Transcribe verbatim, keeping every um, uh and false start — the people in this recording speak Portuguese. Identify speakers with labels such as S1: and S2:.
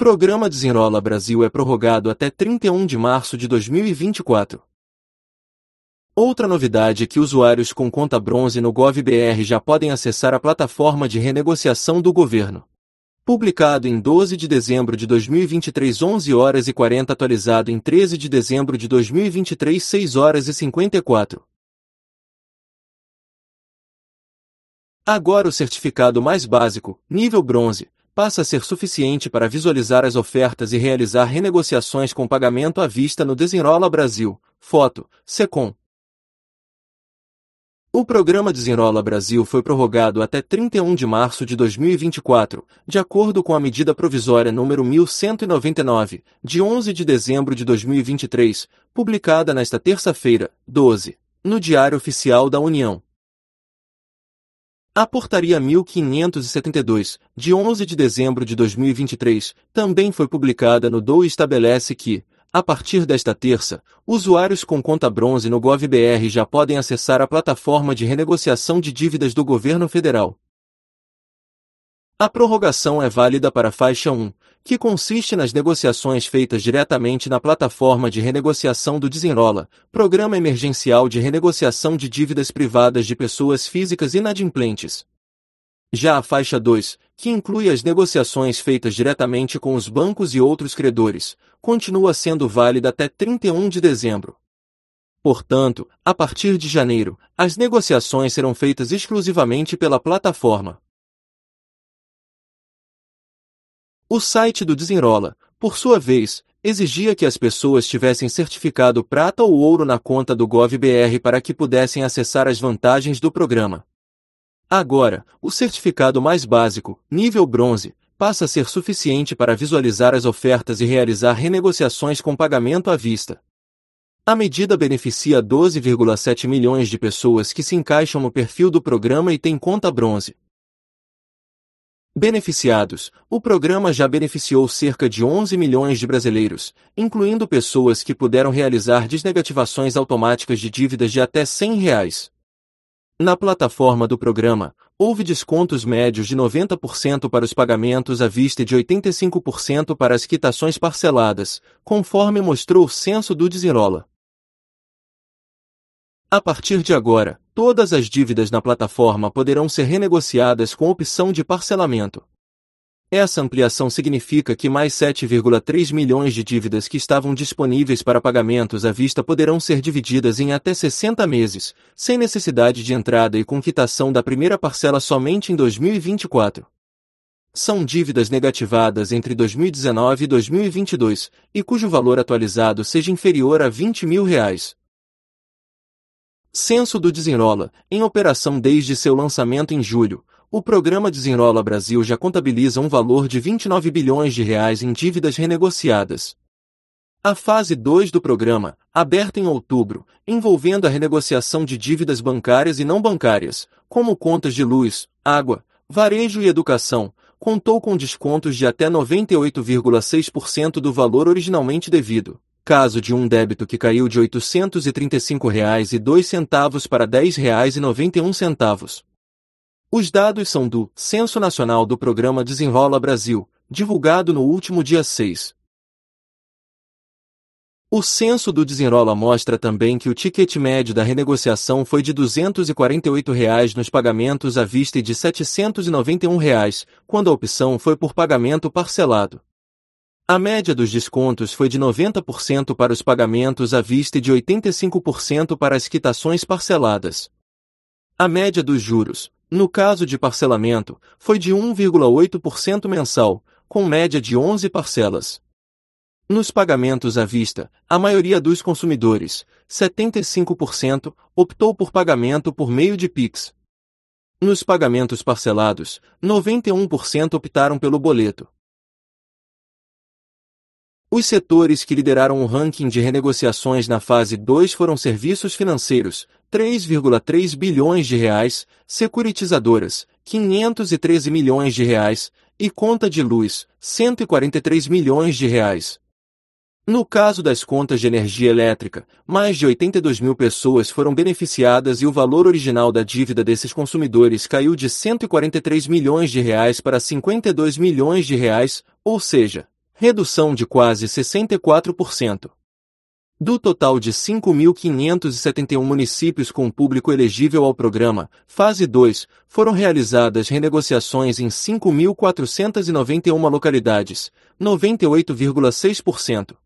S1: Programa Desenrola Brasil é prorrogado até trinta e um de março de dois mil e vinte e quatro. Outra novidade é que usuários com conta bronze no Gov.br já podem acessar a plataforma de renegociação do governo. Publicado em doze de dezembro de dois mil e vinte e três, onze horas e quarenta, atualizado em treze de dezembro de dois mil e vinte e três, seis horas e cinquenta e quatro. Agora o certificado mais básico, nível bronze, passa a ser suficiente para visualizar as ofertas e realizar renegociações com pagamento à vista no Desenrola Brasil, foto, SECOM. O programa Desenrola Brasil foi prorrogado até trinta e um de março de dois mil e vinte e quatro, de acordo com a medida provisória número mil cento e noventa e nove, de onze de dezembro de dois mil e vinte e três, publicada nesta terça-feira, doze, no Diário Oficial da União. A Portaria mil quinhentos e setenta e dois, de onze de dezembro de dois mil e vinte e três, também foi publicada no D O e estabelece que, a partir desta terça, usuários com conta bronze no Gov.br já podem acessar a plataforma de renegociação de dívidas do governo federal. A prorrogação é válida para a faixa um, que consiste nas negociações feitas diretamente na plataforma de renegociação do Desenrola, Programa Emergencial de Renegociação de Dívidas Privadas de Pessoas Físicas Inadimplentes. Já a faixa dois, que inclui as negociações feitas diretamente com os bancos e outros credores, continua sendo válida até trinta e um de dezembro. Portanto, a partir de janeiro, as negociações serão feitas exclusivamente pela plataforma. O site do Desenrola, por sua vez, exigia que as pessoas tivessem certificado prata ou ouro na conta do Gov.br para que pudessem acessar as vantagens do programa. Agora, o certificado mais básico, nível bronze, passa a ser suficiente para visualizar as ofertas e realizar renegociações com pagamento à vista. A medida beneficia doze vírgula sete milhões de pessoas que se encaixam no perfil do programa e têm conta bronze. Beneficiados: o programa já beneficiou cerca de onze milhões de brasileiros, incluindo pessoas que puderam realizar desnegativações automáticas de dívidas de até cem reais. Na plataforma do programa, houve descontos médios de noventa por cento para os pagamentos à vista e de oitenta e cinco por cento para as quitações parceladas, conforme mostrou o censo do Desenrola. A partir de agora, todas as dívidas na plataforma poderão ser renegociadas com opção de parcelamento. Essa ampliação significa que mais sete vírgula três milhões de dívidas que estavam disponíveis para pagamentos à vista poderão ser divididas em até sessenta meses, sem necessidade de entrada e com quitação da primeira parcela somente em dois mil e vinte e quatro. São dívidas negativadas entre dois mil e dezenove e dois mil e vinte e dois, e cujo valor atualizado seja inferior a vinte mil reais. Censo do Desenrola, em operação desde seu lançamento em julho, o programa Desenrola Brasil já contabiliza um valor de vinte e nove bilhões de reais em dívidas renegociadas. A fase dois do programa, aberta em outubro, envolvendo a renegociação de dívidas bancárias e não bancárias, como contas de luz, água, varejo e educação, contou com descontos de até noventa e oito vírgula seis por cento do valor originalmente devido. Caso de um débito que caiu de oitocentos e trinta e cinco reais e dois centavos para dez reais e noventa e um centavos. Os dados são do Censo Nacional do Programa Desenrola Brasil, divulgado no último dia seis. O censo do Desenrola mostra também que o ticket médio da renegociação foi de duzentos e quarenta e oito reais nos pagamentos à vista e de setecentos e noventa e um reais, quando a opção foi por pagamento parcelado. A média dos descontos foi de noventa por cento para os pagamentos à vista e de oitenta e cinco por cento para as quitações parceladas. A média dos juros, no caso de parcelamento, foi de um vírgula oito por cento mensal, com média de onze parcelas. Nos pagamentos à vista, a maioria dos consumidores, setenta e cinco por cento, optou por pagamento por meio de Pix. Nos pagamentos parcelados, noventa e um por cento optaram pelo boleto. Os setores que lideraram o ranking de renegociações na fase dois foram serviços financeiros, três vírgula três bilhões de reais, securitizadoras, quinhentos e treze milhões de reais, e conta de luz, cento e quarenta e três milhões de reais. No caso das contas de energia elétrica, mais de oitenta e dois mil pessoas foram beneficiadas e o valor original da dívida desses consumidores caiu de cento e quarenta e três milhões de reais para cinquenta e dois milhões de reais, ou seja, redução de quase sessenta e quatro por cento. Do total de cinco mil quinhentos e setenta e um municípios com público elegível ao programa, fase dois, foram realizadas renegociações em cinco mil quatrocentas e noventa e uma localidades, noventa e oito vírgula seis por cento.